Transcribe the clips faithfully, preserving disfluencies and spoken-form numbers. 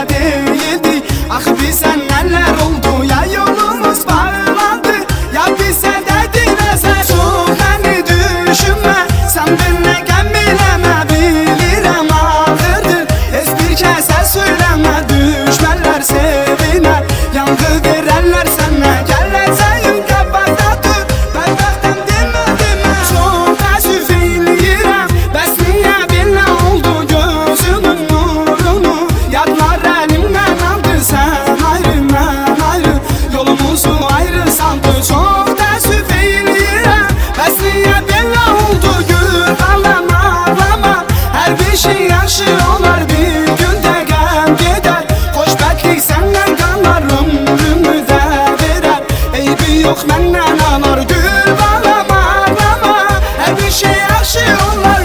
değildik. Ah bize neler oldu ya, yolumuz bağlandı. Ya bize dedin sen çok beni düşünme. Sen benimle gemileme, bilirem ağırdır. Ez bir kese söyleme, düşmanlar sevine. Yangı verenler sana geleceğim kapakta dur. Ben baktım deme deme, çok teessüf eyleyirem. Bəs niye belə oldu gözümün nurunu? Yadlar elimden aldı, sen ayrı ben ayrı. Yolumuzu ayrı saldı, çok teessüf eyleyirem. Bəs niye belə oldu gül, ağlama ağlama. Her bir şey yaxşı olar, bir günde gəm gedər. Xoşbəxtlik senden qalar, ömrümü də verər. Eybi yox məndən anar, gül bağlama ağlama. Her bir şey yaxşı olar.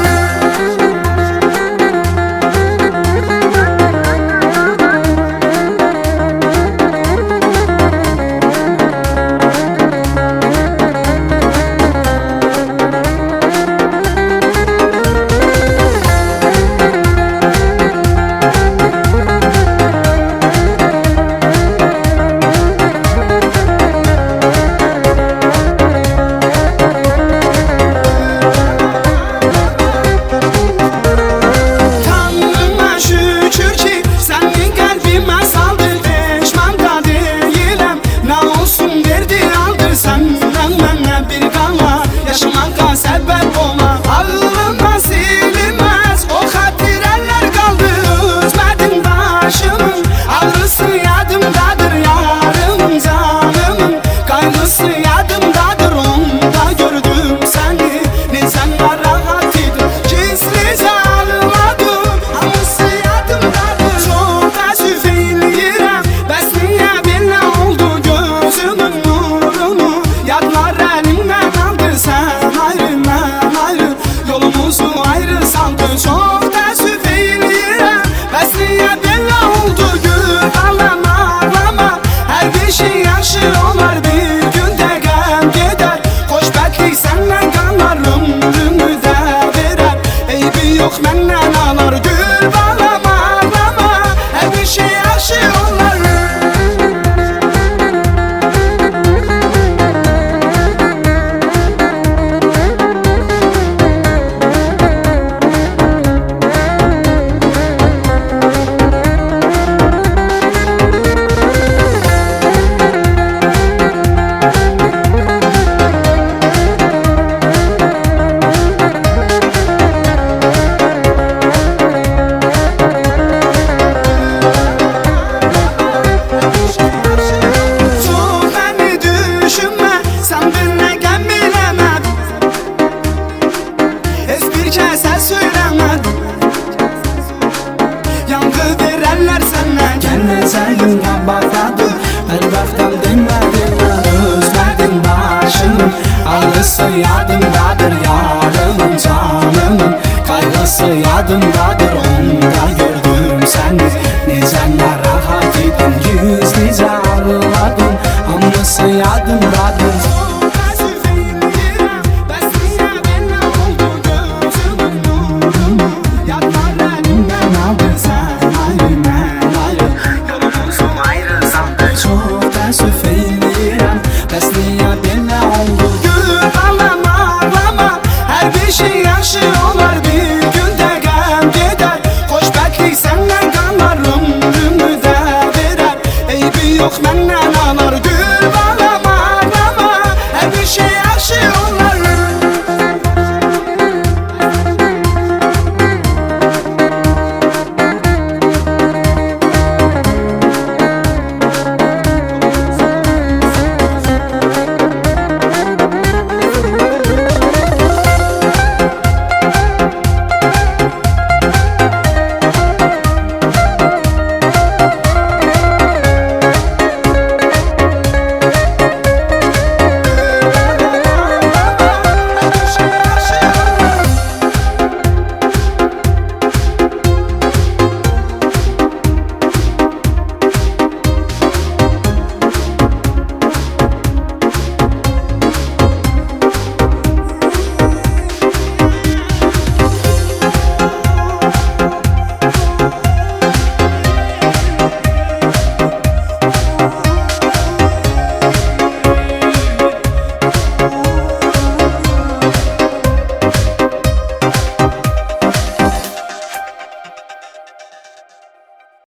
Sebep olma, ağlıma silinmez. O hatireler kaldı, üzmedin başımın. Ağrısı yadımdadır yarımın, canımın. Kaygısı yadımdadır, onda gördüm seni. Ne sen rahat idin, gizlice ağladım. Hamısı yadımdadır, çok teessüf eyleyirem. Bəs niye belə oldu gözümün nurunu? Yadlar elimden aldı, sen ayrı ben ayrı. Yolumuzu ayrı saldı, çok teessüf eyleyirem. Bəs niye belə oldu gül, ağlama ağlama. Her bir şey yaxşı olar, bir günde gəm gedər. Xoşbəxtlik senden qalar, ömrümü də verər. Eybi yox məndən anar, gül bağlama ağlama. Her bir şey yaxşı olar. Geleceğim kabaktadı, elbaftan dinledin, özledin başımın. Ağrısı yadımdadır yarımın, canımın. Kaygısı yadımdadır, onda gördüm seni. Necenler